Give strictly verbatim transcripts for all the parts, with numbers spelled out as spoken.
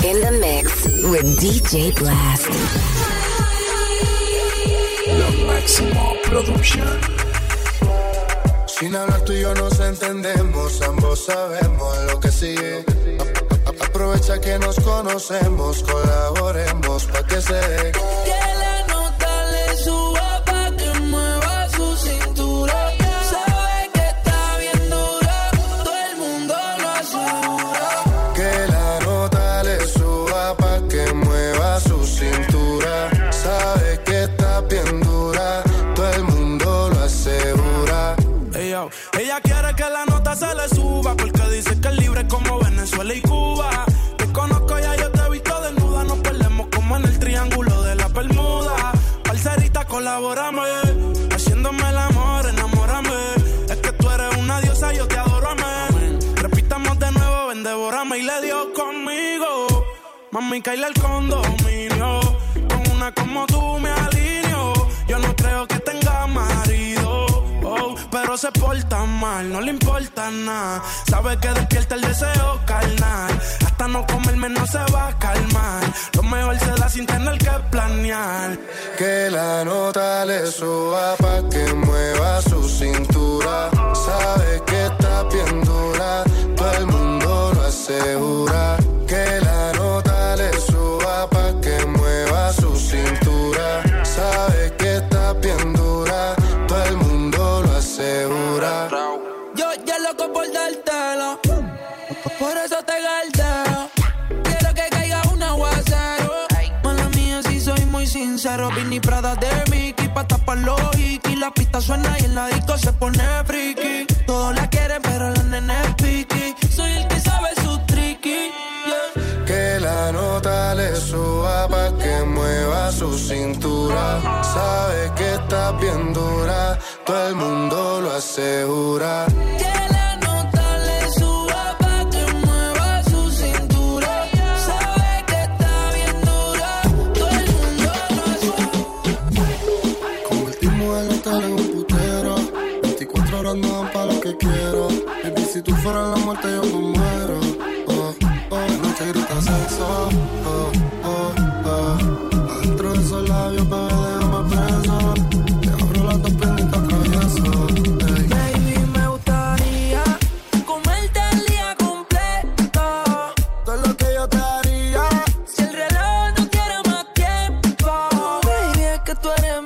In the mix with D J Blast. La máxima producción. Sin hablar tú y yo nos entendemos, ambos sabemos lo que sigue. A- a- aprovecha que nos conocemos, colaboremos pa' que se dé. Que la nota le suba pa' que mueva su cintura. Sabe que está bien dura, todo el mundo lo asegura. Que la nota le suba pa' que mueva su cintura. Sabe que está bien dura, todo el mundo lo asegura. Hey, yo. Ella quiere que la nota se le suba porque dice que es libre como Venezuela y Cuba. Te conozco ya, yo te he visto desnuda. Nos perdemos como en el triángulo de la Bermuda. Parcerita, colabórame, haciéndome el amor, enamórame. Es que tú eres una diosa, yo te adoro, amén. Repitamos de nuevo, ven, devórame. Y le dio conmigo, mami, caíle al condominio. Con una como tú me alineo. Yo no creo que tenga marido, oh, pero se porta mal, no le importa nada. Sabe que despierta el deseo carnal. Hasta no comerme no se va a calmar. Lo mejor se da sin tener que planear. Que la nota le suba pa' que mueva su cintura. Sabe que está bien dura, todo el mundo lo asegura. Que la nota le suba pa' que mueva su cintura. Sabe que está bien dura, todo el mundo lo asegura. Yo ya loco por dártelo, por eso te galdeo. Quiero que caiga un aguacero. Mala mía, si soy muy sincero. Vinny Prada de Mickey pa' tapar los hikis. La pista suena y en la disco se pone friki. Todos la quieren pero la nena es piqui. Soy el que sabe su tricky, yeah. Que la nota le suba pa' que mueva su cintura. Sabe que está bien dura, todo el mundo lo asegura. Que la nota le suba pa' que mueva su cintura. Sabe que está bien dura, todo el mundo lo asegura. Convertimos el hotel en un putero. veinticuatro horas no dan pa' lo que quiero. Baby, si tú fueras la muerte yo me muero. Oh, oh, noche grita sexo. Oh, oh, oh. Adentro de esos labios, bebé, déjame preso. Te abro las dos piernas y te atravieso. Hey. Baby, me gustaría comerte el día completo. Todo lo que yo te haría. Si el reloj no tiene más tiempo. Baby, es que tú eres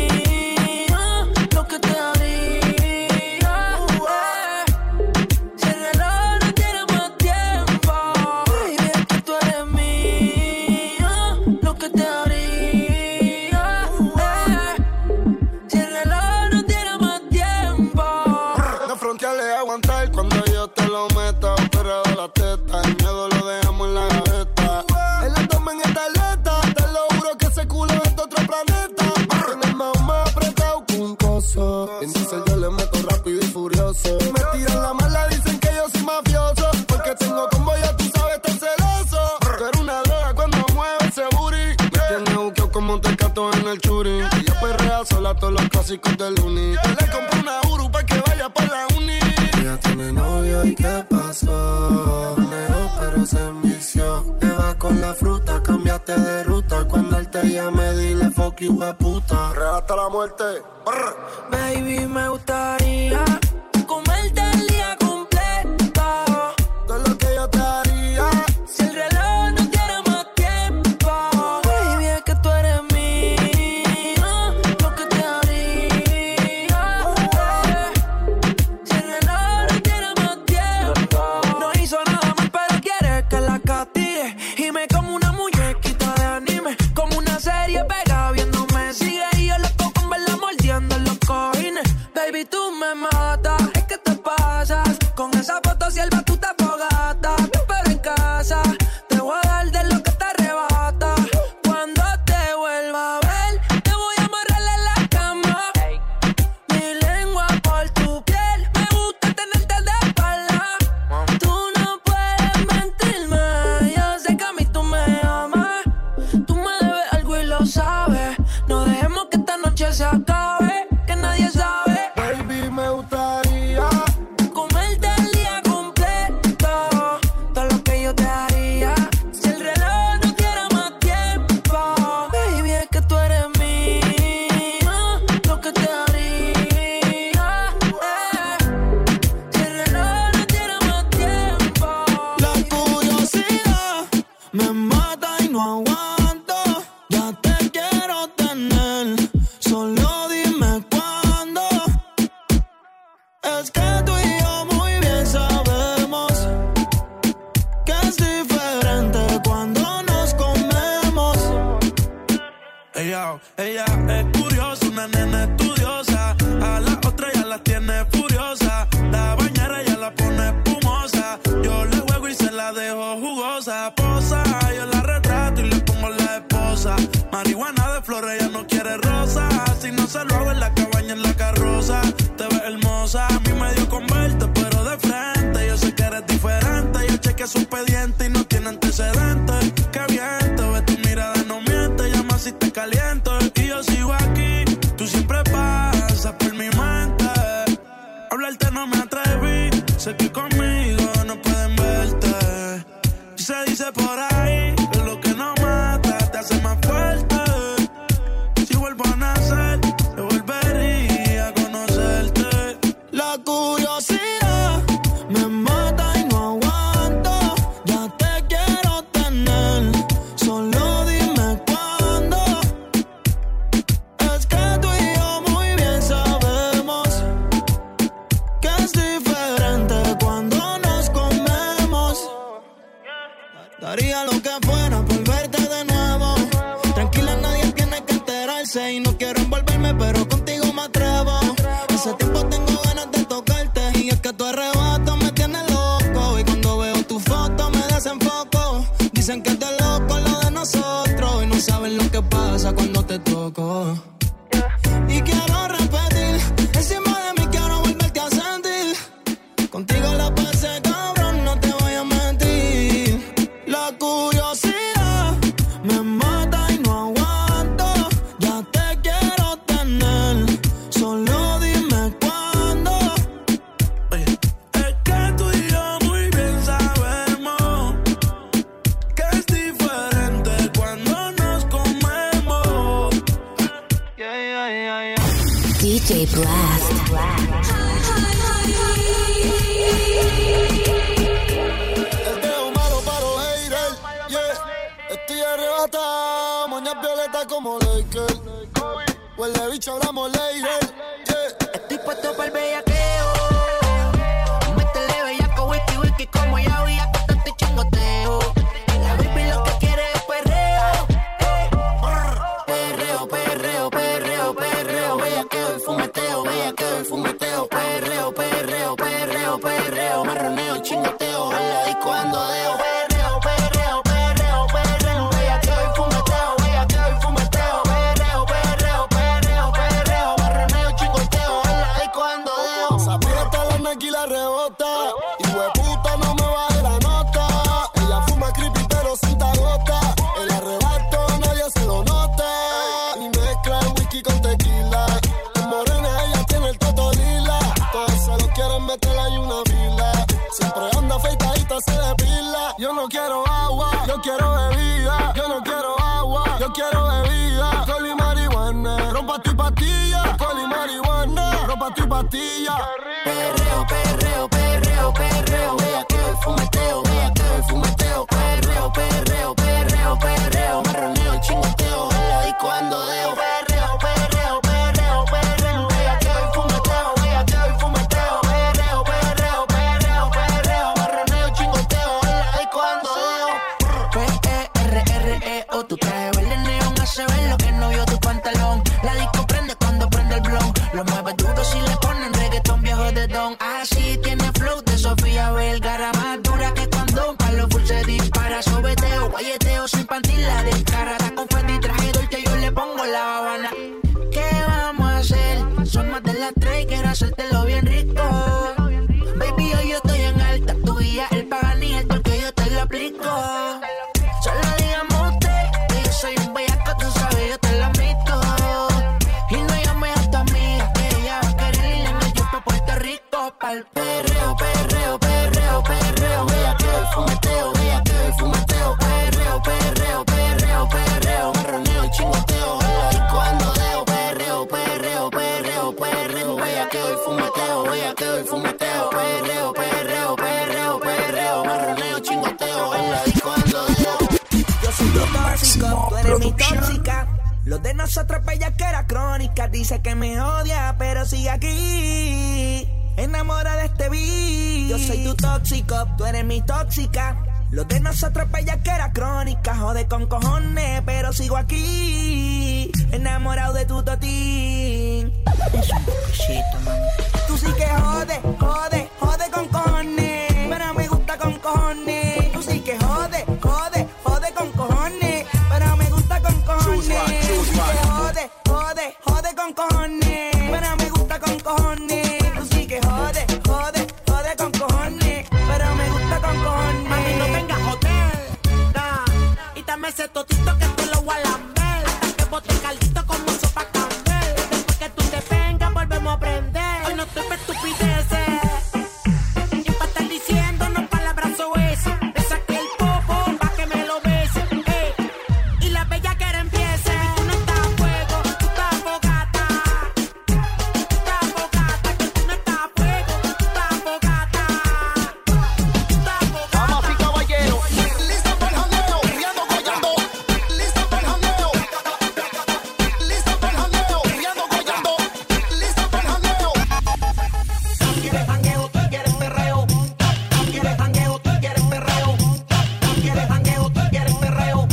mía, lo que te haría. eh. Si el reloj no tiene más tiempo. Baby, es que tú eres mía, lo que te haría. eh. Si el reloj no tiene más tiempo. No frontearle aguantar cuando yo te lo meta. Pero de la teta, el miedo lo dejamos en la gaveta. Él la toma en esta aleta. Te lo juro que ese culo es de otro planeta. Tiene más más apretado que un coso. Entonces yo le meto rápido y furioso. Me tiran la mala, dicen que yo soy mafioso. Porque tengo combo, ya tú sabes, tan celoso. Tú eres una droga cuando mueve ese booty. Me tiene buqueo como un tecato en el churi. Y yo perrea sola todos los clásicos del uni. Yo le compré una Uru pa' que vaya pa' la uni. Ella tiene novio y ¿qué pasó? Negó pero se envició. Te vas con la fruta, cambiaste de ruta. Cuando él te llame dile fuck you, puta. Real hasta la muerte. Brr. Baby, me gustaría comerte el día completo. Todo lo que yo te haría. Si el reloj no tiene más tiempo. Baby, es que tú eres mía, lo que te haría. eh. Si el reloj no tiene más tiempo. No hizo nada mal, pero quiere que la castigue. Y me como una muñequita de anime. Como una serie pega viéndome sigue. Y yo loco con verla mordiendo en los cojines. Baby, tú me matas. la dejo jugosa. Posa, yo la retrato y le pongo la esposa. Marihuana de flores, ella no quiere rosa. Si no se lo hago en la cabaña, en la carroza. Te ves hermosa, a mí me dio con verte, pero de frente. Yo sé que eres diferente. Yo chequeé su expediente y no tiene antecedentes. Qué bien, te ves, tu mirada no miente. Llama si te caliento y yo sigo aquí. Tú siempre pasas por mi mente. Hablarte no me atreví. Sé que conmigo no pueden verte. Y se dice por ahí que lo que no mata te hace más fuerte. Si vuelvo a nacer, te volvería a conocerte. La curiosidad me mata y no aguanto. Ya te quiero tener, solo dime cuándo. Es que tú y yo muy bien sabemos que es diferente cuando nos comemos. Daría lo que fuera por verte de nuevo. Tranquila, nadie tiene que enterarse. Y no quiero envolverme, pero contigo me atrevo. Hace tiempo tengo ganas de tocarte. Y es que tu arrebato me tiene loco. Y cuando veo tu foto me desenfoco. Dicen que es de loco lo de nosotros. Y no saben lo que pasa cuando te toco. Y quiero repetir, encima de mí quiero volverte a sentir. Contigo la pasé cabrón, no te voy a mentir. La curiosidad me mata y no aguanto. Ya te quiero tener, solo dime cuándo. Oye, es que tú y yo muy bien sabemos que es diferente cuando nos comemos. Yeah, yeah, yeah, yeah. D J Blast. El dedo malo para los haters, yeah. Estoy arrebatado, moñas violetas como Laker. Huele bicho, hablamos later, yeah. Estoy puesto para el bellaqueo. Métele bellaco, wiki, wiki, como ya voy a contarte chingoteo. La baby lo que quiere es perreo. eh. Perreo, perreo, perreo, perreo. Bellaqueo y fumeteo, bellaqueo y fumeteo. Perreo, perreo, perreo, perreo. Marroneo y chingoteo. Ojalá y cuando deo. Perreo, perreo, perreo, perreo. Bellaqueo y fumeteo, bellaqueo y fumeteo. Perreo, perreo, perreo, perreo. Marroneo y chingoteo. Ojalá y cuando deo. Se aprieta la Nike y la rebota. Y hueputa no me baje la nota. Ella fuma creepy pero sin gota. El arrebato nadie se lo nota. Y mezcla el whisky con tequila. En morena ella tiene el toto lila. Todos se lo quieren meter ahí una fila. Siempre anda afeitadita, se depila. Yo no quiero agua, yo quiero bebida. Yo no quiero agua, yo quiero bebida. Col y marihuana, rompa tu pastilla. Col y marihuana, rompa tu pastilla. Perreo, perreo, perreo, perreo. Bellaqueo y fumeteo, bellaqueo y fumeteo. Perreo, perreo, perreo, perreo. Marroneo y chingoteo. Ojalá y cuando deo. Perreo, perreo, perreo, perreo. Bellaqueo y fumeteo, bellaqueo y fumeteo. Perreo, perreo, perreo, perreo. Marroneo y chingoteo. Ojalá y cuando deo. P E R R E O. Tu traje verde neón hace ver lo que no vio tu pantalón. La disco prende cuando prende el blon. Lo mueve duro si le ponen reggaetón viejo de don. Así tiene flow de Sofía Vergara. Más dura que cuando un palo full se dispara. Sobeteo, guayeteo sin panty la descara. Da con Fendi traje que yo le pongo la Habana. ¿Qué vamos a hacer? Son más de las tres y quiero hacértelo bien rico. Baby, hoy yo estoy en alta. Tu guía, el Pagani, el porque yo te lo aplico. Solo digamos usted que yo soy un bellaco, tú sabes, yo te lo admito. Y no llames a tu amiga, que ella va a querer ir en el jeep pa' Puerto Rico. Pa'l perreo, perreo, perreo, perreo. Bellaqueo y fumeteo, bellaqueo y fumeteo. Perreo, perreo, perreo, perreo. Marroneo y chingoteo. Ojalá y cuando deo. Perreo, perreo, perreo, perreo. Bellaqueo y fumeteo, bellaqueo y fumeteo. Perreo, perreo, perreo, perreo. Marroneo y chingoteo. Ojalá y cuando deo. Yo soy tu tóxico, tú eres mi Production. tóxica. Lo de nosotros bellaquera crónica. Dice que me odia, pero sigue aquí. Enamora de este beat. Yo soy tu tóxico, tú eres mi tóxica. Lo de nosotros bellaquera crónica. Jode con cojones, pero sigo aquí. Enamorado de tu totín. Es un poquito, mami. Tú sí que jode, jode, jode con cojones. Pero me gusta con cojones. Tú sí ese totito que te lo voy a lamber. Hasta que bote caldito como sopa candel. Después que tú te vengas, volvemos a prender. Hoy no estoy pa' estupideces. Y pa' estar diciéndonos palabras o ese. Le saqué el popo pa' que me lo bese. Eh. Y la bella que empiece. Tú no estás a fuego, tú estás fogata. Tú estás fogata, que tú no estás a fuego, tú estás fogata. Tú estás fogata. Vamos así, caballero. Lista para el janeo, riendo, gollando. Lista para el janeo. Lista para el janeo, riendo, gollando. Lista para el janeo. No quieres jangueo, tú quieres perreo. No quieres jangueo, tú quieres perreo. No quieres jangueo, tú quieres perreo.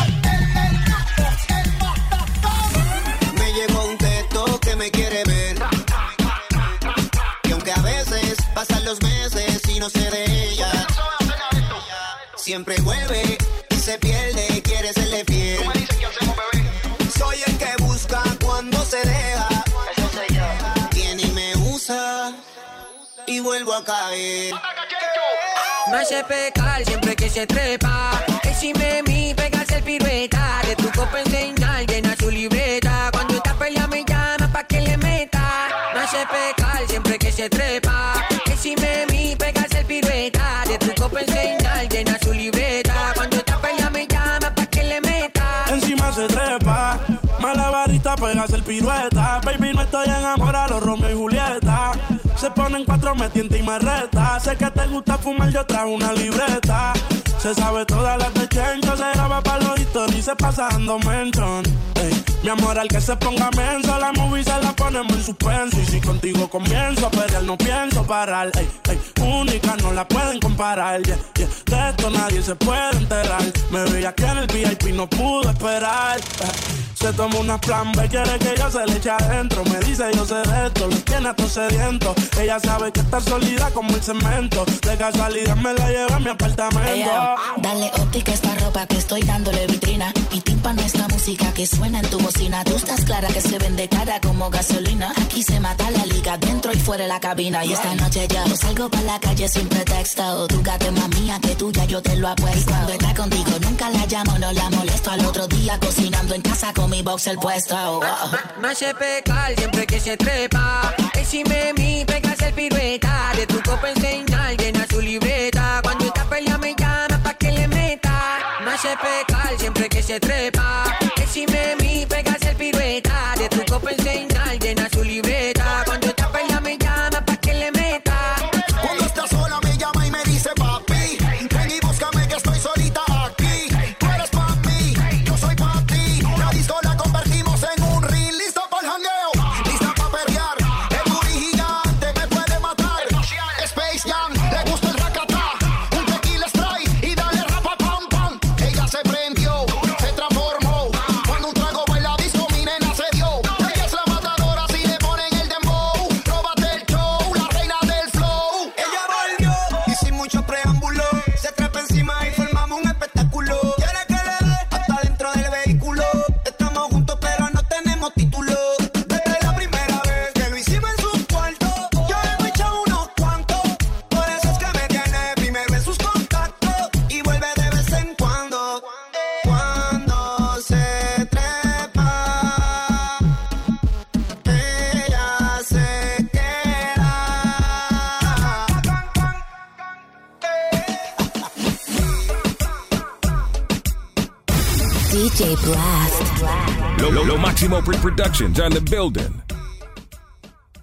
Me llegó un texto que me quiere ver. Y aunque a veces pasan los meses y no sé de ella, siempre vuelve y se pierde, quiere serle fiel. Soy el que busca cuando se deja. Viene y me usa y vuelvo a caer. Me hace pecar siempre que se trepa. Decime mi, pegarse el pirueta. De tu copa enseñar, llena su libreta. Cuando esta pelea me llama pa' que le meta. Me hace pecar siempre que se trepa. Decime mi, pegarse el pirueta. De tu copa enseñar, llena su libreta. Cuando esta pelea me llama pa' que le meta. Encima se trepa, malabarista, pegas el pirueta. Baby, no estoy enamorado, Romeo y Julieta. Se ponen cuatro, me tienta y me reta. Sé que te gusta fumar, yo trajo una libreta. Se sabe todas las de Chencho, se graba pa' los historias y se pasa dando mention. Ey, mi amor, al que se ponga menso, la movie se la ponemos en suspenso. Y si contigo comienzo a pelear, no pienso parar. Ey, ey, única, no la pueden comparar. Yeah, yeah. De esto nadie se puede enterar. Me veía aquí en el V I P, no pudo esperar. Eh, se toma una plan B, quiere que yo se le eche adentro. Me dice yo sé de esto, lo tiene a todos sedientos. Ella sabe que está sólida como el cemento. De casualidad me la lleva a mi apartamento. Ey, dale óptica a esta ropa que estoy dándole vitrina. Y tímpano esta música que suena en tu bocina. Tú estás clara que se vende cara como gasolina. Aquí se mata la liga dentro y fuera de la cabina. Y esta noche yo salgo para la calle sin pretexto. Tu gata es más mía que tuya, yo te lo apuesto. Y cuando está contigo nunca la llamo, no la molesto. Al otro día cocinando en casa con mi boxer puesto. Oh. Me hace pecar siempre que se trepa. Decime mi, pegarse el pirueta. De tu copa enseñar, llena su libreta. Cuando esta pelea me llama pa' que le meta. Me hace pecar siempre que se trepa. Decime mi, pegarse el pirueta. De tu copa enseñar, llena su libreta. Cuando esta pelea me llama pa' que le meta. Cuando está sola me llama y me dice papi, ven y búscame que estoy solita aquí. Tú eres pa' mí, yo soy pa' ti. La disco la convertimos en un reel. Lista para el jangueo, lista pa' perrear. El booty gigante me puede matar. Space Jam, le gusta el racatá. Un tequila spray y dale rapa pam pam. Ella se prendió, se transformó. Cuando un trago baila disco, mi nena se dio. Ella es la matadora si le ponen el dembow. Róbate el show, la reina del flow. Ella volvió y sin mucho preámbulo se trepa encima y formamos un espectáculo. Quiere que le dé hasta dentro del vehículo. Estamos juntos pero no tenemos título. Desde la primera vez que lo hicimos en su cuarto, yo le he echado unos cuantos. Por eso es que me tiene primero en sus contactos y vuelve de vez en cuando. Cuando se trepa, ella se queda. D J Blast. Lo, lo, lo Máximo Productions on the building.